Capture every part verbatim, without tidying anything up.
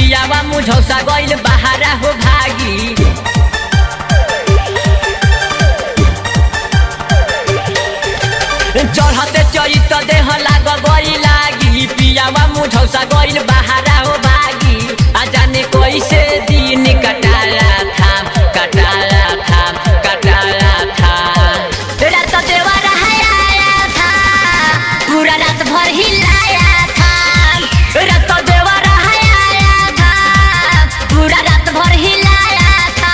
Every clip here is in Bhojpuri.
पियावा मुझौसा गइल बहारा हो भागी। चढ़ते चैत देह लाग गई लागी पियावा मुझौसा गइल बहारा हो भागी। आ जाने कैसे दिन कटाया था कटाया था कटाया था। रात देवा आया था पूरा रात भर हिलाया था। रात देवा आया था पूरा रात भर हिलाया था।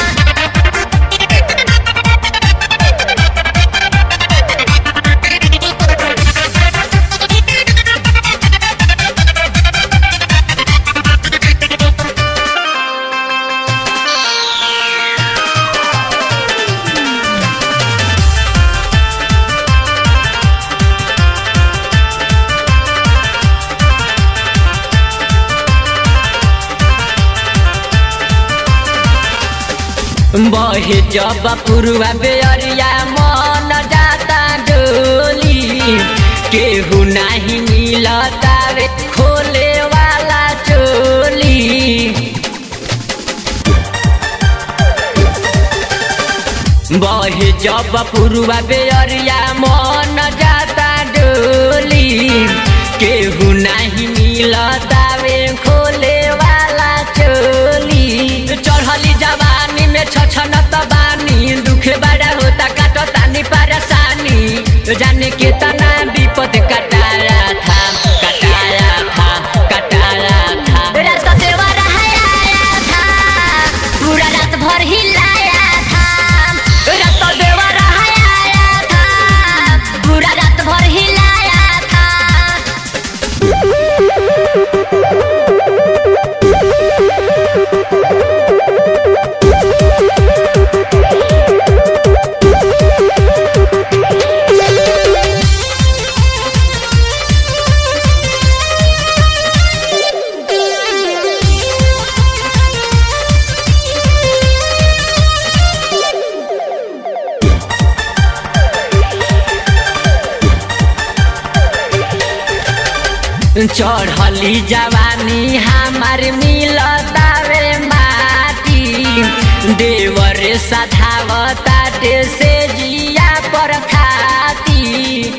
बहे जब पुरुआ बेअरिया मन जाता डोली। केहू नहीं मिलता रे खोले वाला चोली। बहे जब पुरुआ बेअरिया मन जाता डोली। केहू नहीं मिलता रे खोले वाला चोली। चढ़ली जवानी में छछनत बानी दुखे बड़ा होता काटो तानी परेशानी। जाने के तना विपद कटाया था कटाया था कटाया था। रात देवा आया था पूरा रात भर हिलाया था। रात देवा आया था पूरा रात भर हिलाया था। चढ़ली जवानी हमार मिलता रे माटी। देवर सधावता से जिया पर खाती।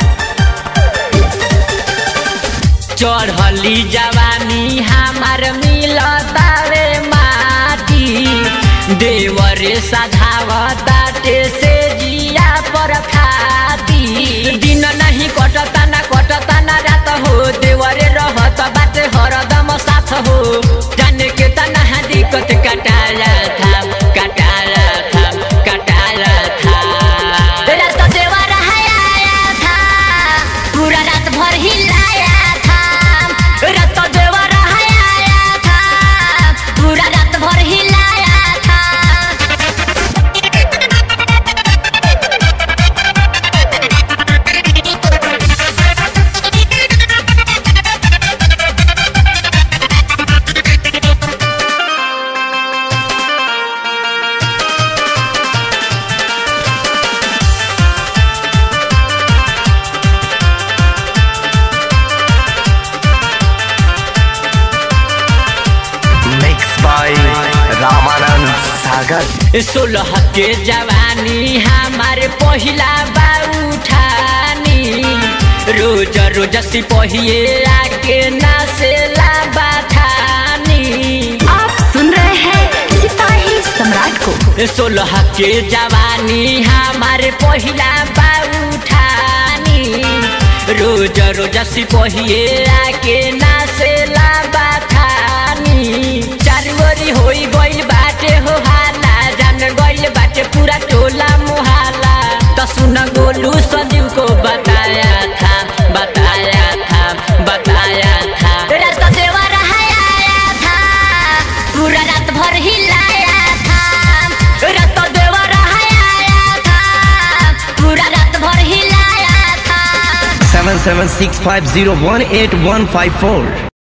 चढ़ली जवानी हमार मिलता रे माटी। देवर सधावता से जिया पर खाती। दिन नहीं कटता ना कटता ना रात हो देवरे रहत बाटे हरदम साथ हो। जाने के तना दिक्कत कटाया था कटाया था कटाया था। रात देवा आया था पूरा रात भर हिलाया था। रात देवा आया था पूरा रात भर हिलाया था। रामानंद सागर। सोलह के जवानी हमारे पहिला बाउठानी। रोज रोज सिपहिए आके नासेला बाठानी। आप सुन रहे हैं सिपाही सम्राट को। सोलह के जवानी हमारे पहिला बाउठानी। रोज रोज सिपहिए आके नासेला बाठानी। चारोरी होई गइल बाटे हो हाला। जान गइल बाटे पूरा टोला मुहाला। त सुन गोलू संजीव को बताया था बताया था बताया था। रात देवा आया था पूरा रात भर हिलाया था। रात देवा आया था पूरा रात भर हिलाया था। seven seven six five zero one eight one five four